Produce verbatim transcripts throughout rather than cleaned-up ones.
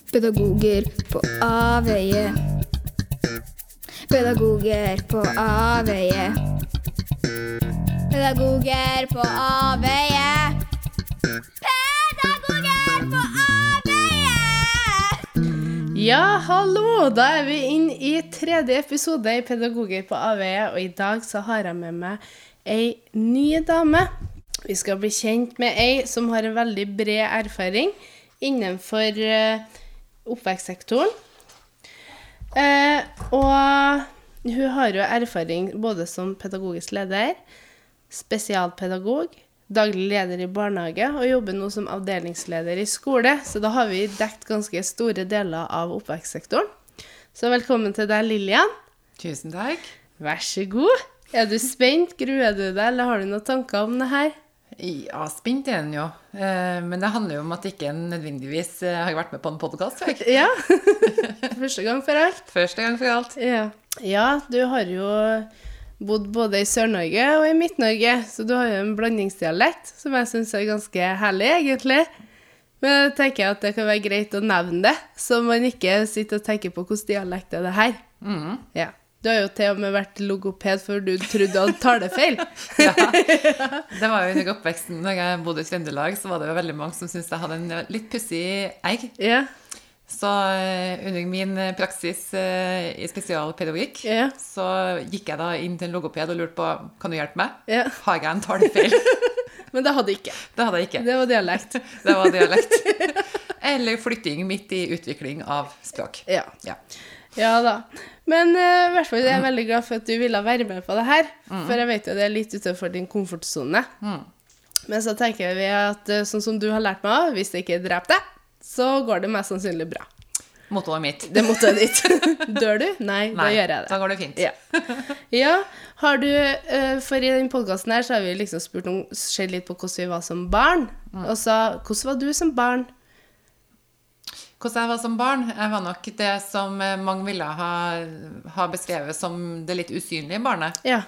Pedagoger på avveie. Pedagoger på avveie. Pedagoger på avveie. Pedagoger på avveie. Ja, hallo! Da er vi inn i tredje episode i Pedagoger på avveie, og i dag så har jeg med meg ei ny dame. Vi skal bli kjent med ei som har en veldig bred erfaring innenfor uh, oppvekstsektoren. Uh, og hun har jo erfaring både som pedagogisk leder, spesialpedagog, daglig leder i barnehage, og jobber nå som avdelingsleder i skole. Så da har vi dekt ganske store deler av oppvekstsektoren. Så velkommen til deg, Lillian. Tusen takk. Vær så god. Er du spent? Gruer du deg, eller har du noen tanker om det her? Ja, spent er den jo. Eh, men det handler jo om at jeg ikke nødvendigvis eh, har vært med på en podcast før. Ja, første gang for alt. Første gang for alt. Ja. Ja, du har jo bodd både i Sør-Norge og i Midt-Norge, så du har jo en blandingsdialekt, som jeg synes er ganske herlig, egentlig. Men jeg tenker at det kan være greit å nevne det, så man ikke sitter og tenker på hvordan dialekt er det her. Mm. Ja. Du har jo til og med vært logoped før du trodde at talefeil. Ja, det var jo under oppveksten. Når jeg bodde i Trøndelag, så var det jo veldig mange som syntes jeg hadde en litt pussig egg. Ja. Så uh, under min praksis uh, i spesialpedagogikk, Ja. så gikk jeg da inn til en logoped og lurte på, kan du hjelpe meg? Ja. Har jeg en talefeil? Men det hadde ikke. Det hadde jeg ikke. Det var dialekt. Det var dialekt. Eller flytting midt i utvikling av språk. Ja. Ja. Ja da. Men uh, i hvert fall er jeg veldig glad for at du ville være med på det her, mm. for jeg vet jo det er litt utenfor din komfortzone. Mm. Men så tenker vi at uh, sånn som du har lært meg av, hvis det ikke dreper deg, så går det mest sannsynlig bra. Mottoet mitt. Det er mottoet ditt. Dør du? Nei, Nei, da gjør jeg det. Da går det fint. Ja, ja har du, uh, for i den podcasten her så har vi liksom spurt om, sett litt på hvordan vi var som barn, mm. og så, hvordan var du som barn? Hvordan jeg var som barn, jeg var nok det som mange ville ha, ha beskrevet som det litt usynlige barnet. Ja.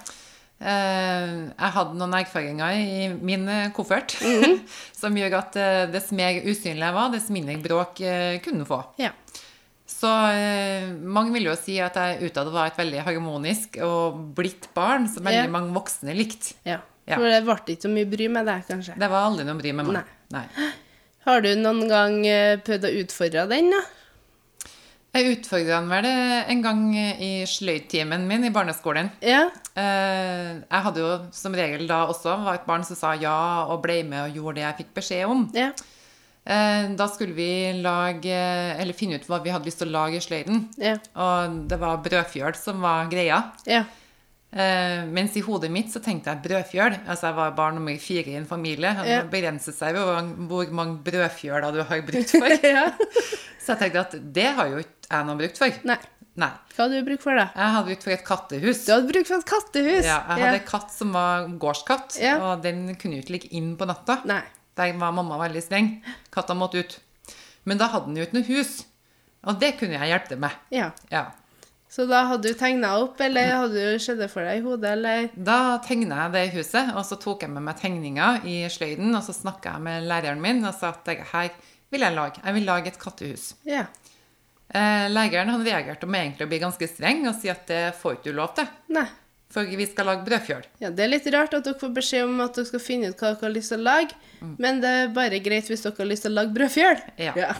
Jeg hadde noen erfaringer i min koffert, mm. som gjør at dess mer usynlig jeg var, dess mindre bråk kunne få. Ja. Så mange vil jo si at jeg utad var et veldig harmonisk og blitt barn, som veldig ja. mange voksne likte. Ja, for ja. Det ble ikke så mye bry med deg, kanskje? Det var aldri noe bry med meg. Nei. Nei. Har du noen gang prøvd å utfordre den, da? Jeg utfordret den vel en gang i sløydtimen min i barneskolen. Ja. Jeg hadde jo som regel da også var et barn som sa ja og ble med og gjorde det jeg fikk beskjed om. Ja. Da skulle vi lage, eller finne ut hva vi hadde lyst til å lage i sløyden. Ja. Og det var brødfjøl som var greia. Ja. Uh, mens i hodet mitt så tenkte jeg brødfjøl. Altså jeg var barn nummer fire i en familie. Ja. Det begrenset seg jo hvor mange brødfjøler du har brukt for. Ja. Så jeg tenkte at det har jo ikke jeg noe brukt for. Nei. Nei. Hva hadde du brukt for da? Jeg hadde brukt for et kattehus. Du hadde brukt for et kattehus? Ja, jeg hadde ja. en katt som var gårdskatt, ja. og den kunne jo ikke ligge inn på natta. Nei. Der var mamma veldig streng. Katta måtte ut. Men da hadde den jo ikke noe hus. Og det kunne jeg hjelpe med. Ja. Ja. Så da hadde du tegnet opp, eller hadde du skjedd det for deg i hodet, eller? Da tegnet jeg det i huset, og så tok jeg med meg tegninger i sløyden, og så snakket jeg med læreren min, og sa at her vil jeg lage. Jeg vil lage et kattehus. Ja. Eh, læreren han reagerte med egentlig å bli ganske streng, og si at det får ikke du lov til. Nei. For vi skal lage brødfjøl. Ja, det er litt rart at dere får beskjed om at dere skal finne ut hva dere har lyst til å lage, mm. men det er bare greit hvis dere har lyst til å lage brødfjøl. Ja. Ja.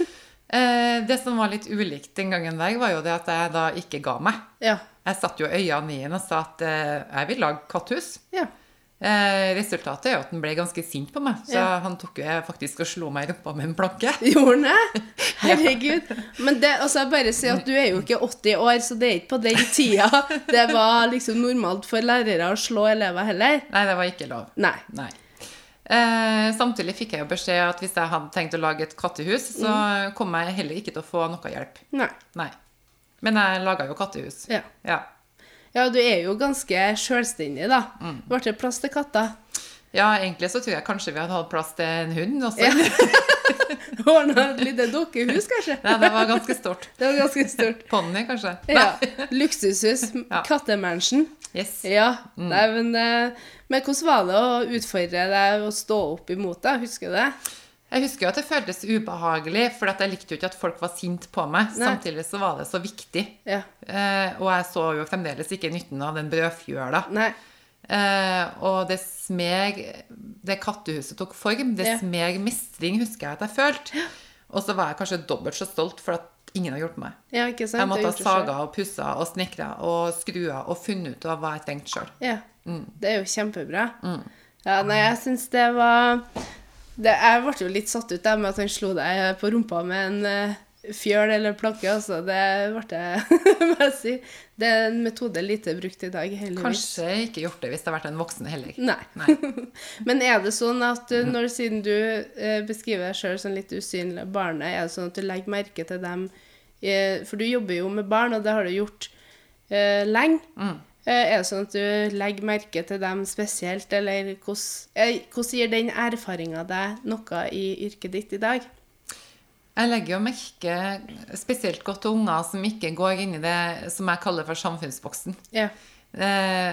Det som var litt ulikt den gangen der, var jo det at jeg da ikke ga meg. Ja. Jeg satt jo øynene i henne og sa at jeg vil lage katthus. Ja. Resultatet er jo at han ble ganske sint på meg, så ja. Han tok jo faktisk og slo meg i rumpa med en planke. Gjorde han det? Herregud. Men det, altså jeg bare sier at du er jo ikke åtti år, så det er ikke på den tida det var liksom normalt for lærere å slå elever heller. Nei, det var ikke lov. Nei. Nei. Eh, samtidig fikk jeg jo beskjed at hvis jeg hadde tenkt å lage et kattehus, så mm. kom jeg heller ikke til å få noe hjelp. Nei. Nei. Men jeg laget jo kattehus. Ja. Ja. Ja, du er jo ganske selvstendig da. Mm. Var det plass til katter? Ja, egentlig så tror jeg kanskje vi hadde hatt plass til en hund også. Ja. Ordnet et lite dukkehus, kanskje? Nei, det var ganske stort. Det var ganske stort. Pony, kanskje? Ja, luksushus, ja. Kattemansion. Yes. Ja, mm. Nei, men, men hvordan var det å utfordre deg å stå opp imot det? Husker du det? Jeg husker jo at det føltes ubehagelig, for jeg likte jo ikke at folk var sint på meg. Nei. Samtidig så var det så viktig. Ja. Eh, og jeg så jo fremdeles ikke nytten av den brødfjøla. Nei. Eh, og det smeg, det kattehuset tok form, det ja. Smeg mestring, husker jeg at jeg følte. Ja. Og så var jeg kanskje dobbelt så stolt for at ingen har hjulpet meg. Ja, ikke sant? Jeg måtte ha saga og pussa og snekra og skrua og funnet ut av hva jeg trengte selv. Ja, mm. Det er jo kjempebra. Mm. Ja, nei, jeg synes det var... Det, jeg ble jo litt satt ut der med at han slo deg på rumpa med en uh, fjøl eller planke, altså. Det ble det, må jeg si. Det er en metode lite brukt i dag, heldigvis. Kanskje ikke gjort det hvis det har vært en voksen heller. Nei. Nei. Men er det sånn at uh, når, siden du uh, beskriver deg selv som litt usynlig barnet, er det sånn at du legger merke til dem, uh, for du jobber jo med barn, og det har du gjort uh, lenge. Mm. Er det sånn at du legger merke til dem spesielt, eller hvordan, hvordan gir den erfaringen deg noe i yrket ditt i dag? Jeg legger jo merke spesielt godt til unger som ikke går inn i det som jeg kaller for samfunnsboksen. Ja. Det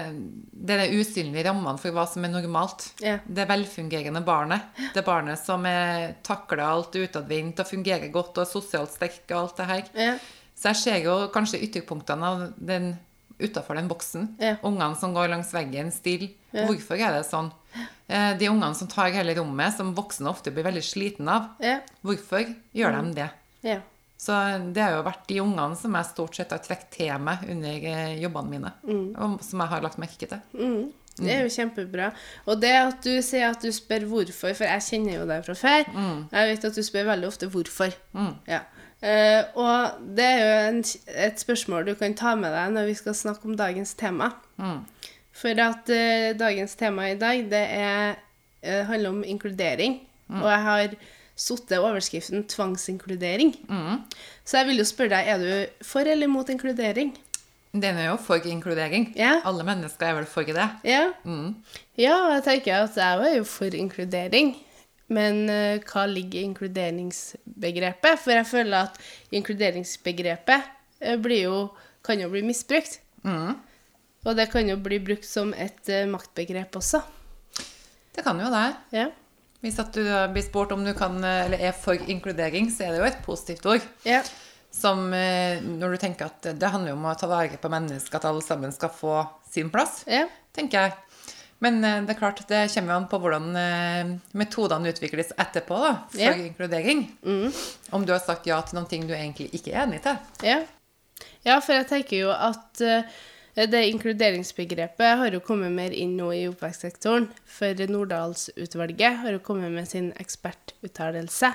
er det usynlige rammene for hva som er normalt. Ja. Det velfungerende barnet. Det barnet som er takler alt utadvendt og fungerer godt og sosialt sterk og alt det her. Ja. Så jeg ser jo kanskje ytterpunktene av den utenfor den boksen. Ja. Ungene som går langs veggen still. Ja. Hvorfor er det sånn? De ungene som tar hele rommet, som voksne ofte blir veldig sliten av. Ja. Hvorfor gjør de det? Ja. Så det har jo vært de ungene som jeg stort sett har trekt til meg under jobbene mine, mm. og som jeg har lagt merke til. Mm. Det er jo kjempebra. Og det at du sier at du spør hvorfor, for jeg kjenner jo deg fra før, mm. jeg vet at du spør veldig ofte hvorfor. Mm. Ja. Uh, og det er jo en, et spørsmål du kan ta med deg når vi skal snakke om dagens tema. Mm. For at uh, dagens tema i dag, det er, uh, handler om inkludering. Mm. Og jeg har satt overskriften tvangsinkludering. Mm. Så jeg vil jo spørre deg, er du for eller mot inkludering? Den er jo for inkludering. Ja. Alle mennesker er vel for det. Ja, mm. ja jeg tenker at jeg er jo for inkludering. Men uh, hva ligger i inkluderingsbegrepet? For jeg føler at inkluderingsbegrepet uh, blir jo, kan jo bli misbrukt. Mm. Og det kan jo bli brukt som et uh, maktbegrep også. Det kan jo det. Ja. Hvis at du blir spurt om du kan, eller er for inkludering, så er det jo et positivt ord. Ja. Som uh, når du tenker at det handler om å ta vare på mennesker, at alle sammen skal få sin plass, ja. Tenker jeg. Men det er klart, det kommer jo an på hvordan metodene utvikles etterpå da, for ja. Inkludering. Mm. Om du har sagt ja til noen ting du egentlig ikke er enig til. Ja, ja for jeg tenker jo at uh, det inkluderingsbegrepet har jo kommet mer inn nå i oppvekstsektoren. For Nordahlsutvalget har jo kommet med sin ekspertuttalelse.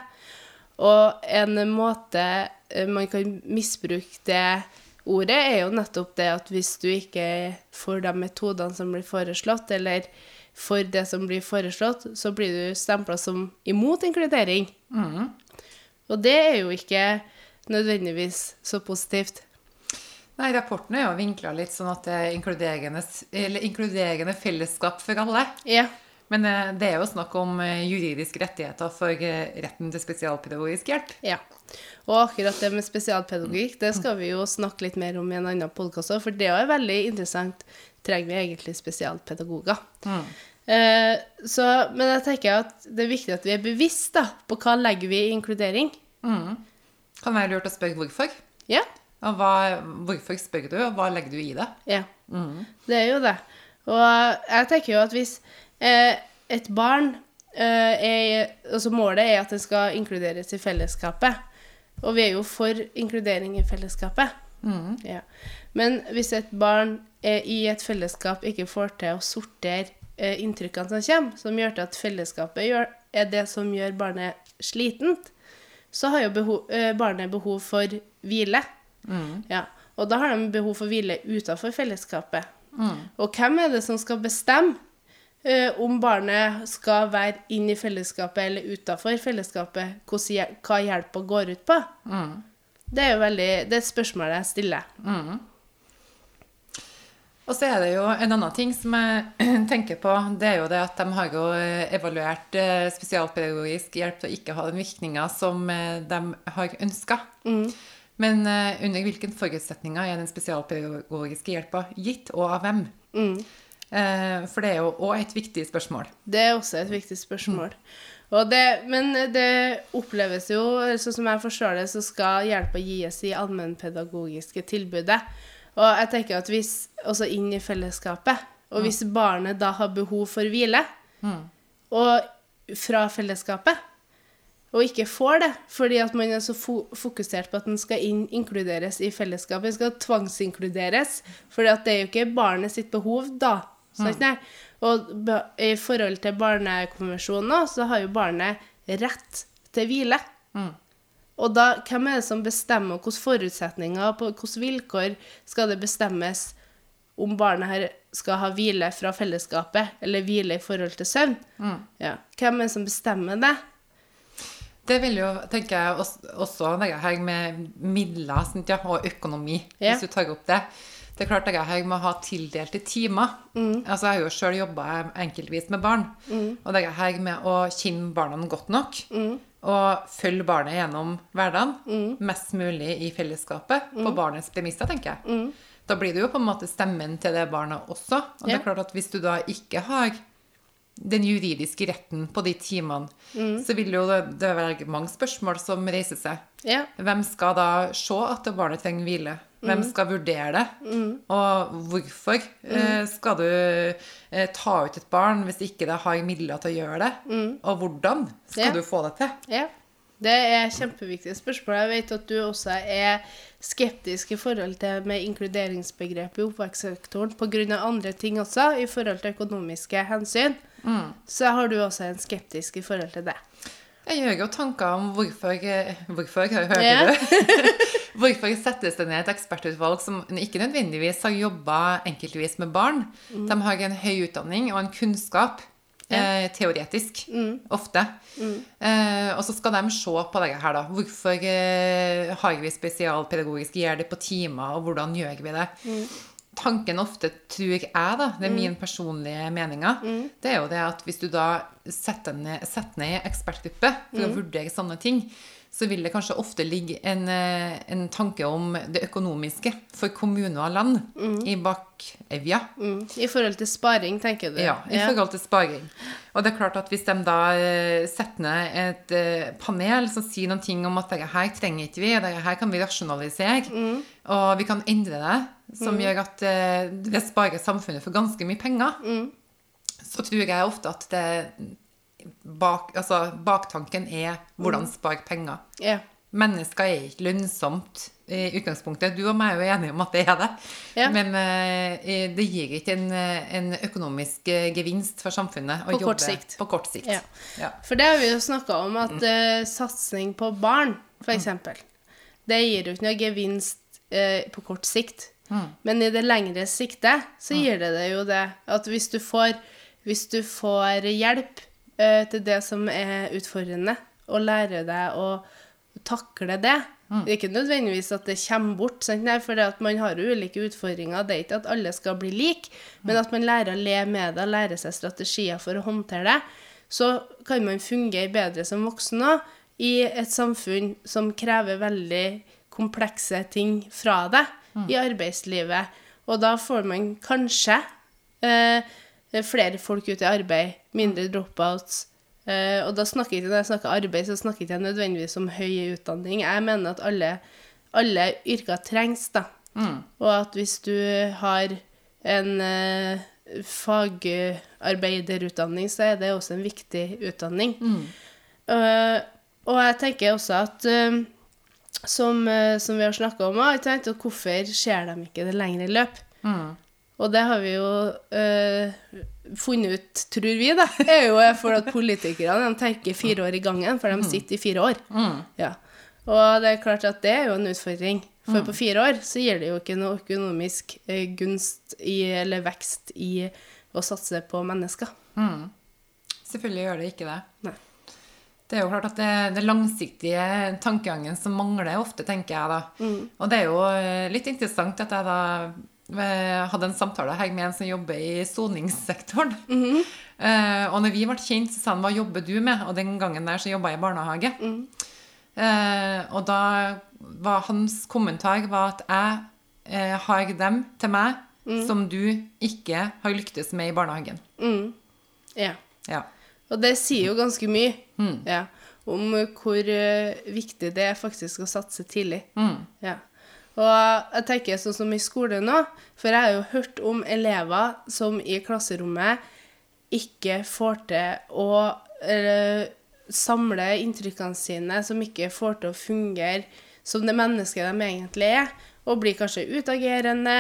Og en måte uh, man kan misbruke det ordet er jo nettopp det at hvis du ikke får de metodene som blir foreslått, eller for det som blir foreslått, så blir du stemplet som imot inkludering. Mm. Og det er jo ikke nødvendigvis så positivt. Nei, rapporten er jo vinklet litt sånn at det er inkluderende, eller inkluderende fellesskap for alle. Ja. Men det er jo snakk om juridiske rettigheter for retten til spesialpedagogisk hjelp. Ja, og akkurat det med spesialpedagogikk, det skal vi jo snakke litt mer om i en annen podcast også, for det er veldig interessant. Trenger vi egentlig spesialpedagoger? Mm. Eh, så, men jeg tenker at det er viktig at vi er bevisst da, på hva legger vi i inkludering. Mm. Kan være lurt å spørre hvorfor. Ja. Og hva, hvorfor spør du, og hva legger du i det? Ja, mm. det er jo det. Og jeg tenker jo at hvis Eh, et barn eh, er, altså målet er at det skal inkluderes i fellesskapet, og vi er jo for inkludering i fellesskapet. Mm. Ja. Men hvis et barn er i et fellesskap ikke får til å sortere eh, inntrykkene som kommer, som gjør til at fellesskapet gjør, er det som gjør barnet slitent, så har jo behov, eh, barnet behov for hvile. Mm. Ja. Og da har de behov for hvile utenfor fellesskapet. Mm. Og hvem er det som skal bestemme Uh, om barnet skal være inn i fellesskapet eller utenfor fellesskapet, hvordan, hva hjelpa går ut på? Mm. Det er jo veldig, det er et spørsmål jeg stiller. Mm. Og så er det jo en annen ting som jeg tenker på, det er jo det at de har jo evaluert spesialpedagogisk hjelp til å ikke ha den virkningen som de har ønsket. Mm. Men uh, under hvilken forutsetninger er den spesialpedagogiske hjelpa gitt, og av hvem? Mm. For det er jo også et viktig spørsmål. Det er også et viktig spørsmål. Mm. Og det, men det oppleves jo, sånn som jeg forstår det, så skal hjelpa gis i allmennpedagogiske tilbudet. Og jeg tenker at hvis, også inn i fellesskapet, og hvis barnet da har behov for hvile, mm. og fra fellesskapet, og ikke får det, fordi at man er så fo- fokusert på at den skal inn, inkluderes i fellesskapet, den skal tvangsinkluderes, fordi at det er jo ikke barnet sitt behov da, sant? Mm. Og i forhold til barnekonvensjonen så har jo barnet rett til hvile. Mm. Og da, hvem er det som bestemmer hvilke forutsetninger, på hvilke vilkår skal det bestemmes om barnet her skal ha hvile fra fellesskapet, eller hvile i forhold til søvn? Mm. Ja. Hvem er det som bestemmer det? Det vil jo, tenker jeg, også det her med midler sant, ja, og økonomi, ja. Hvis du tar opp det. Det er klart at jeg må ha tildelte timer. Mm. Altså, jeg har jo selv jobbet enkeltvis med barn. Mm. Og det er her med å kjenne barna godt nok, mm. og følge barnet gjennom hverdagen, mm. mest mulig i fellesskapet, mm. på barnets premisser, tenker jeg. Mm. Da blir det jo på en måte stemmen til det barnet også. Og ja. Det er klart at hvis du da ikke har den juridiske retten på de timene, mm. så vil jo det, det være mange spørsmål som reiser seg. Ja. Hvem skal da se at barnet trenger hvile? Hvem skal vurdere det? Mm. Og hvorfor mm. eh, skal du eh, ta ut et barn hvis ikke det har midler til å gjøre det? Mm. Og hvordan skal ja. Du få det til? Ja, det er kjempeviktige spørsmål. Jeg vet at du også er skeptisk i forhold til med inkluderingsbegrepet i oppvekstsektoren på grunn av andre ting også, i forhold til økonomiske hensyn. Mm. Så har du også en skeptisk i forhold til det. Jeg gjør jo tanker om hvorfor, hvorfor hører ja. Du? Hvorfor settes det ned et ekspertutvalg som ikke nødvendigvis har jobbet enkeltvis med barn. Mm. De har en høy utdanning og en kunnskap, ja. eh, teoretisk, mm. ofte. Mm. Eh, og så skal de se på det her da. Hvorfor eh, har vi spesialpedagogisk hjelp på timer, og hvordan gjør vi det? Mm. Tanken ofte, tror jeg da, det er min personlige meninger, mm. det er jo det at hvis du da setter ned, setter ned i ekspertgruppe for mm. å vurdere sånne ting, så vil det kanskje ofte ligge en, en tanke om det økonomiske for kommuner og land mm. i bakevja. Mm. I forhold til sparing, tenker du? Ja, i ja. forhold til sparing. Og det er klart at hvis de da setter ned et panel som sier noen ting om at dette her trenger ikke vi, og dette her kan vi rasjonalisere, mm. og vi kan endre det, som mm. gjør at det sparer samfunnet for ganske mye penger, mm. så tror jeg ofte at det Bak, altså, baktanken er hvordan spare penger. Yeah. Mennesker er ikke lønnsomt i utgangspunktet. Du og meg er jo enige om at det er det. Yeah. Men uh, det gir ikke en, en økonomisk gevinst for samfunnet å på jobbe kort sikt. På kort sikt. Ja. Ja. For det har vi jo snakket om at uh, satsing på barn, for eksempel, det gir jo ikke noe gevinst uh, på kort sikt. Mm. Men i det lengre siktet så gir det det jo det at hvis du får, hvis du får hjelp til det som er utfordrende, og lære deg å takle det. Mm. Det er ikke nødvendigvis at det kommer bort, sant? Nei, for at man har jo ulike utfordringer. Det er ikke at alle skal bli like, mm. men at man lærer å le med det, lære seg strategier for å håndtere det. Så kan man fungere bedre som voksen også, i et samfunn som krever veldig komplekse ting fra deg mm. i arbeidslivet. Og da får man kanskje eh, flere folk ut i arbeid, mindre dropouts, uh, og da snakker jeg ikke, når jeg snakker arbeid, så snakker jeg ikke nødvendigvis om høy utdanning. Jeg mener at alle, alle yrker trengs, da. Mm. Og at hvis du har en uh, fagarbeiderutdanning, så er det også en viktig utdanning. Mm. Uh, og jeg tenker også at, uh, som, uh, som vi har snakket om, jeg tenkte, hvorfor ser de ikke det lengre løp? Mm. Og det har vi jo øh, funnet ut, tror vi da, er jo for at politikerne, de tenker fire år i gangen, for de sitter i fire år. Mm. Ja. Og det er klart at det er jo en utfordring, for mm. på fire år så gir det jo ikke noe økonomisk øh, gunst i, eller vekst i å satse på mennesker. Mm. Selvfølgelig gjør det ikke det. Nei. Det er jo klart at det, det langsiktige tankegangen som mangler ofte, tenker jeg da. Mm. Og det er jo litt interessant at jeg da Jeg hadde en samtale her med en som jobber i soningssektoren. Mm-hmm. uh, og når vi ble kjent, så sa han, hva jobber du med? Og den gangen der så jobbet jeg i barnehage. Mm. Uh, og da var hans kommentar var at jeg uh, har dem til meg mm. som du ikke har lyktes med i barnehagen. Mm. Ja. Ja. Og det sier jo ganske mye. Mm. Ja. Om hvor uh, viktig det er faktisk å satse tidlig. Mm. Ja. Og jeg tenker sånn som i skolen nå, for jeg har jo hørt om elever som i klasserommet ikke får til å uh, samle inntrykkene sine, som ikke får til å fungere som det mennesket de egentlig er, og blir kanskje utagerende,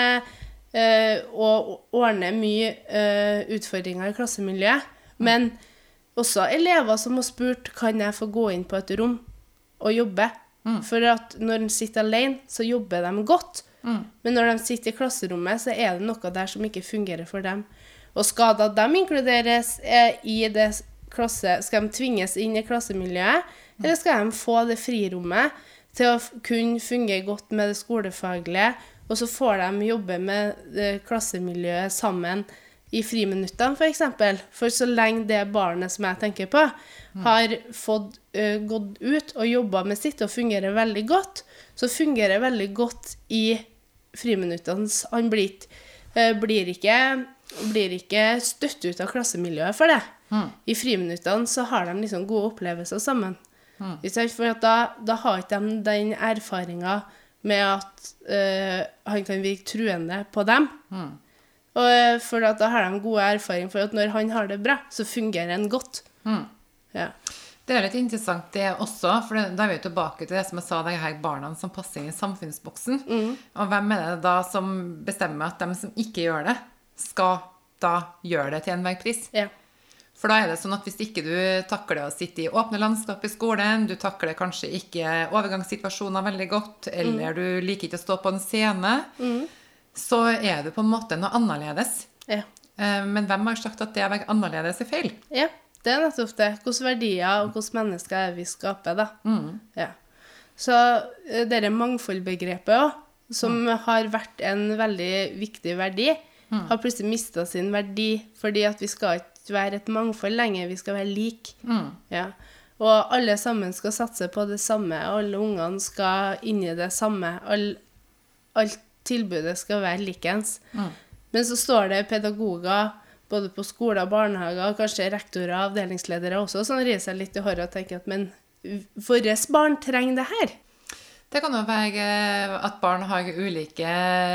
uh, og ordner mye uh, utfordringer i klassemiljøet. Men også elever som har spurt, kan jeg få gå inn på et rom og jobbe? Mm. For at når de sitter alene, så jobber de godt. Mm. Men når de sitter i klasserommet, så er det noe der som ikke fungerer for dem. Og skal da de inkluderes eh, i det klasse, skal de tvinges inn i klassemiljøet, mm. eller skal de få det frirommet til å kunne fungere godt med det skolefaglige, og så får de jobbe med det klassemiljøet sammen i friminuttene, for eksempel. For så lenge det barnet som jeg tenker på, mm. har fått uh, gått ut og jobbet med sitt og fungerer veldig godt, så fungerer det veldig godt i friminuttene. Han blir, uh, blir, ikke, blir ikke støtt ut av klassemiljøet for det. Mm. I friminuttene så har de liksom gode opplevelser sammen. Mm. For at da, da har ikke de den erfaringen med at uh, han kan virke truende på dem. Mm. Og for at da har de gode erfaring for at når han har det bra, så fungerer han godt. Mm. Ja. Det er litt interessant det også, for da er vi tilbake til det som jeg sa, de her barna som passer inn i samfunnsboksen. Mm. Og hvem er det da som bestemmer at de som ikke gjør det, skal da gjøre det til enhver pris? Ja. For da er det sånn at hvis ikke du takler å sitte i åpne landskap i skolen, du takler kanskje ikke overgangssituasjoner veldig godt, eller mm. du liker ikke å stå på en scene, mm. så er du på en måte noe annerledes. Ja. Men hvem har sagt at det å være annerledes er feil? Ja, det er nettopp det. Hvilke verdier og hvilke mennesker er vi skaper, da. Mm. Ja. Så det er mangfoldbegrepet også, som mm. har vært en veldig viktig verdi, mm. har plutselig mistet sin verdi, fordi at vi skal ikke være et mangfold lenger, vi skal være lik. Mm. Ja. Og alle sammen skal satse på det samme, alle ungene skal inn i det samme, all, alt tilbudet skal være likens. Mm. Men så står det pedagoger, både på skoler og barnehager, og kanskje rektorer og avdelingsledere også, som rir seg litt i håret og tenker at, men våre barn trenger det her. Det kan jo være at barn har ulike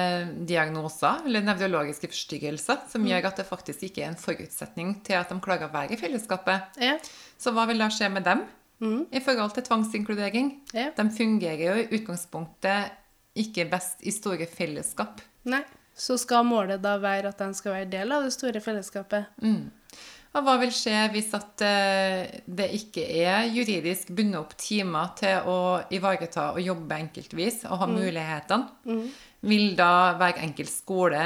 diagnoser, eller nevrologiske forstyrrelser, som mm. gjør at det faktisk ikke er en forutsetning til at de klarer å være i fellesskapet. Ja. Så hva vil da skje med dem mm. i forhold til tvangsinkludering? Ja. De fungerer jo i utgangspunktet ikke best i store fellesskap. Nei, så skal målet da være at de skal være del av det store fellesskapet. Mm. Og hva vil skje hvis at uh, det ikke er juridisk bundet opp timer til å ivareta og jobbe enkeltvis og ha mm. mulighetene? Mm. Vil da hver enkelt skole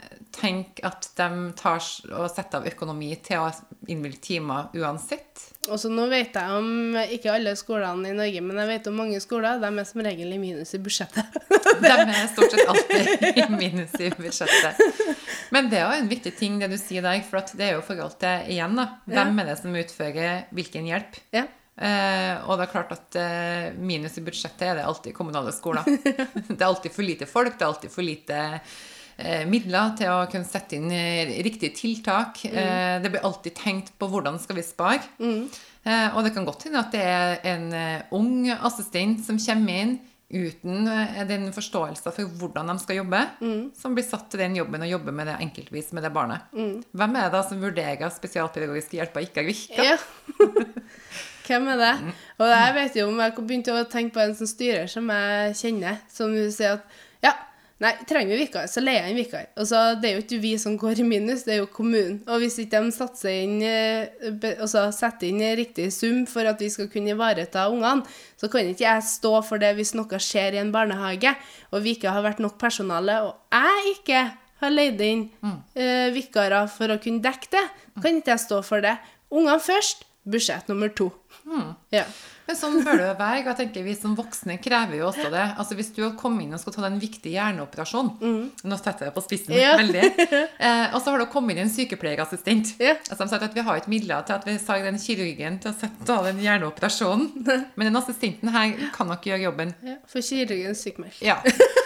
tenke at de tar og setter av økonomi til å innvilge timer uansett? Og så nå vet jeg om, ikke alle skolene i Norge, men jeg vet om mange skoler, de er som regel i minus i budsjettet. De er stort sett alltid i minus i budsjettet. Men det er jo en viktig ting det du sier der, for at det er jo forhold til igjen da, hvem er det som utfører hvilken hjelp? Ja. Eh, og det er klart at eh, minus i budsjettet er det alltid i kommunale skoler. Det er alltid for lite folk, det er alltid for lite eh, midler til å kunne sette inn riktige tiltak. Mm. Eh, det blir alltid tenkt på hvordan skal vi spare. Mm. Eh, og det kan godt hende at det er en uh, ung assistent som kommer inn uten uh, den forståelse for hvordan de skal jobbe, mm. som blir satt til den jobben og jobber med det enkeltvis med det barnet. Mm. Hvem er det da som vurderer at spesialpedagogiske hjelper ikke har virket? Ja. Hvem er det? Og jeg vet jo om jeg begynte å tenke på en som styrer som jeg kjenner, som sier at, ja, nei, trenger vi vikar, så leier jeg en vikar. Og så det er jo ikke vi som går i minus, det er jo kommunen. Og hvis ikke de satser inn, altså setter inn riktig sum for at vi skal kunne ivareta ungene, så kan ikke jeg stå for det hvis noe skjer i en barnehage, og vi ikke har vært nok personale, og jeg ikke har leid inn mm. uh, vikarer for å kunne dekke det, kan ikke jeg stå for det. Ungene først, budsjett nummer to. Mm. Ja. Men sånn bør det være. Jeg tenker vi som voksne krever jo også det. Altså hvis du har kommet inn og skal ta en viktig hjerneoperasjon, mm. nå setter jeg det på spissen ja. veldig, eh, og så har du kommet inn en sykepleierassistent. Ja. Altså de har sagt at vi har ikke midler til at vi sa den kirurgen til å sette av den hjerneoperasjonen, men den assistenten her kan nok gjøre jobben. Ja, for kirurgen er sykmeldt. Ja.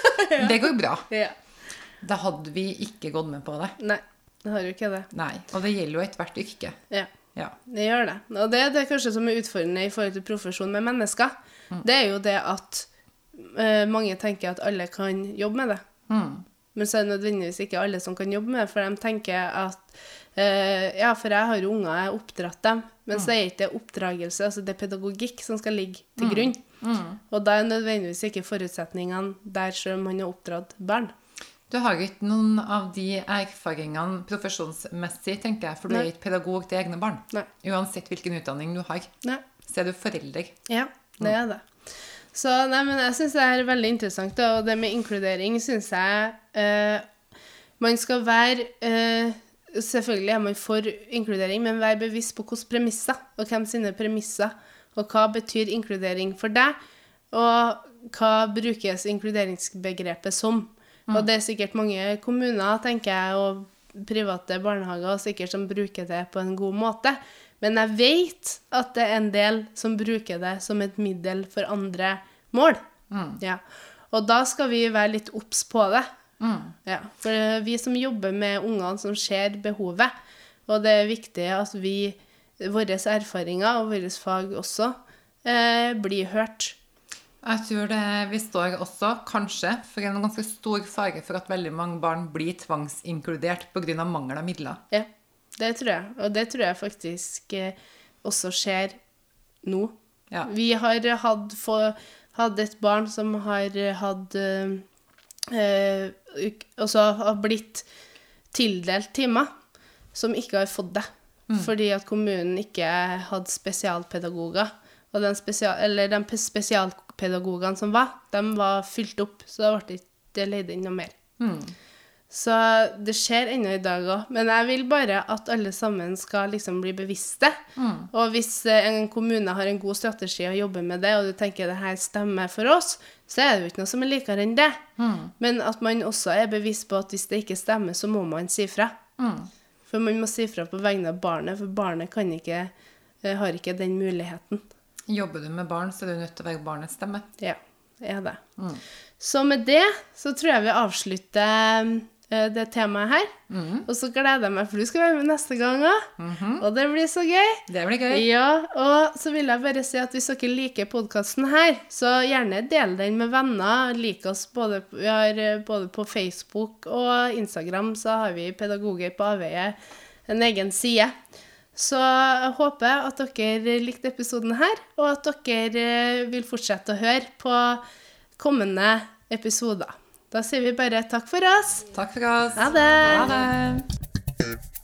Det går bra. Ja. Da hadde vi ikke gått med på det. Nei, det har jo ikke det. Nei, og det gjelder jo et hvert yrke. Ja. Ja. Det gjør det. Og det er det kanskje som er utfordrende i forhold til profesjon med mennesker. Mm. Det er jo det at uh, mange tenker at alle kan jobbe med det. Mm. Men så er det nødvendigvis ikke alle som kan jobbe med det, for de tenker at uh, ja, for jeg har jo unger, jeg har oppdratt dem, men mm. så er det ikke oppdragelse, altså det er pedagogikk som skal ligge til grunn. Mm. Mm. Og da er nødvendigvis ikke forutsetningene der selv om man har oppdratt barn. Du har jo ikke noen av de erfaringene profesjonsmessig, tenker jeg, for du Nei. Er ikke pedagog til egne barn. Nei. Uansett hvilken utdanning du har. Nei. Så er du forelder. Ja, det er det. Så nei, men jeg synes det er veldig interessant, og det med inkludering synes jeg eh, man skal være, eh, selvfølgelig er man for inkludering, men være bevisst på hvilke premisser, og hvem sine premisser, og hva betyr inkludering for deg, og hva brukes inkluderingsbegrepet som. Mm. Og det er sikkert mange kommuner, tenker jeg, og private barnehager sikkert som bruker det på en god måte. Men jeg vet at det er en del som bruker det som et middel for andre mål. Mm. Ja. Og da skal vi være litt obs på det. Mm. Ja. For vi som jobber med ungene som ser behovet, og det er viktig at vi, våre erfaringer og våre fag også, eh, blir hørt. Jeg tror det, vi står også, kanskje, for en ganske stor fare for at veldig mange barn blir tvangsinkludert på grunn av mangel av midler. Ja, det tror jeg. Og det tror jeg faktisk eh, også skjer nå. Ja. Vi har hatt, for, hatt et barn som har hatt, eh, også har blitt tildelt timer, som ikke har fått det. Mm. Fordi at kommunen ikke hadde spesialpedagoger. Og den spesial, eller de spesialpedagogene som var, de var fylt opp, så da ble det leid inn noe mer. Mm. Så det skjer ennå i dag også. Men jeg vil bare at alle sammen skal liksom bli bevisste. Mm. Og hvis en kommune har en god strategi og jobber med det, og du tenker det her stemmer for oss, så er det jo ikke noe som er likere enn det. Mm. Men at man også er bevisst på at hvis det ikke stemmer, så må man si fra. Mm. For man må si fra på vegne av barnet, for barnet kan ikke, har ikke den muligheten. Jobber du med barn, så er du nødt til å være barnets stemme. Ja, det er det. Mm. Så med det, så tror jeg vi avslutter uh, det temaet her. Mm. Og så gleder jeg meg, for du skal være med neste gang også. Mm-hmm. Og det blir så gøy. Det blir gøy. Ja, og så vil jeg bare si at hvis dere liker podcasten her, så gjerne del den med venner. Lik oss både, vi har både på Facebook og Instagram, så har vi Pedagoger på avveie, en egen side. Så jeg håper at dere likte episoden her, og at dere vil fortsette å høre på kommende episoder. Da sier vi bare takk for oss. Takk for oss. Ha det. Ha det.